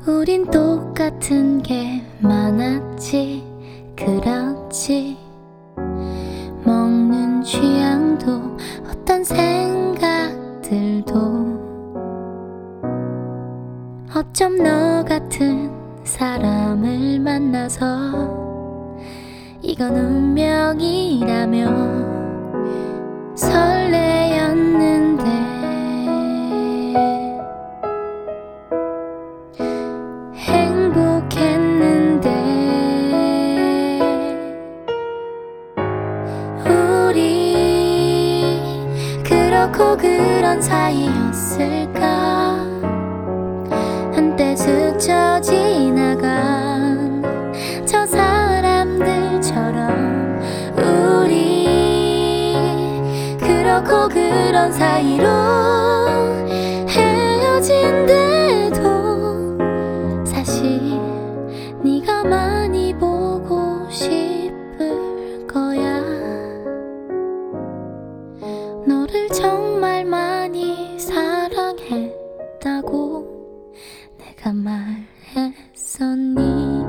우린 똑같은 게 많았지. 그렇지. 먹는 취향도 어떤 생각들도 어쩜 너 같은 사람을 만나서 이건 운명이라며 설레였는데 행복했는데 우리 그렇고 그런 사이였을까. 한때 스쳐 지나간 저 사람들처럼 우리 그렇고 그런 사이로 헤어진대도 사실 네가 많이 보고 싶을 거야. 너를 정말 많이 사랑했다고 내가 말했었니.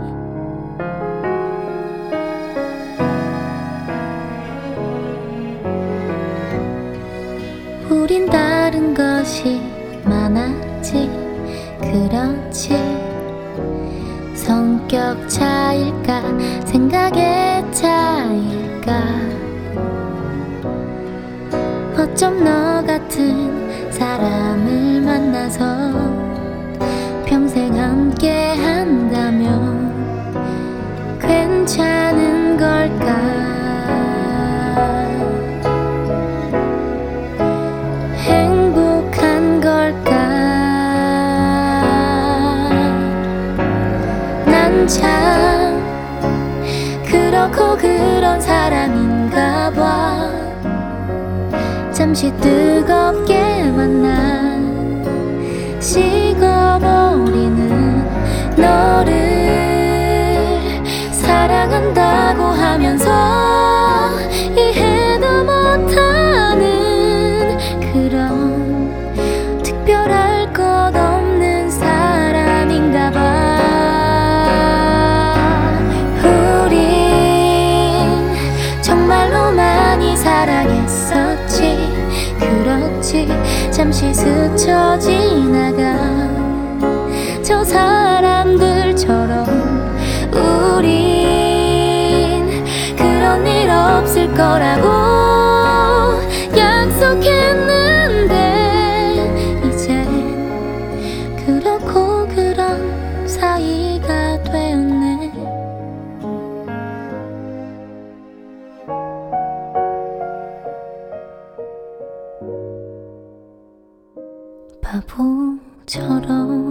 우린 다른 것이 많았지. 그렇지. 성격 차일까 생각의 차일까. 어쩜 너 같은 사람을 만나서 평생 함께 한다면 괜찮은 걸까. 행복한 걸까. 난 참 그렇고 그런 사람인가 봐. 잠시 뜨겁게 만나 식어버리는 너를 사랑한다고 하면서 이해도 못하는 그런 특별할 것 없는 사람인가 봐. 우린 정말로 많이 사랑했었지. 그렇지. 잠시 스쳐 지나간 저 사람들처럼 우린 그런 일 없을 거라고 약속했는데 이젠 그렇고 그런 사이가 되었네. 바보처럼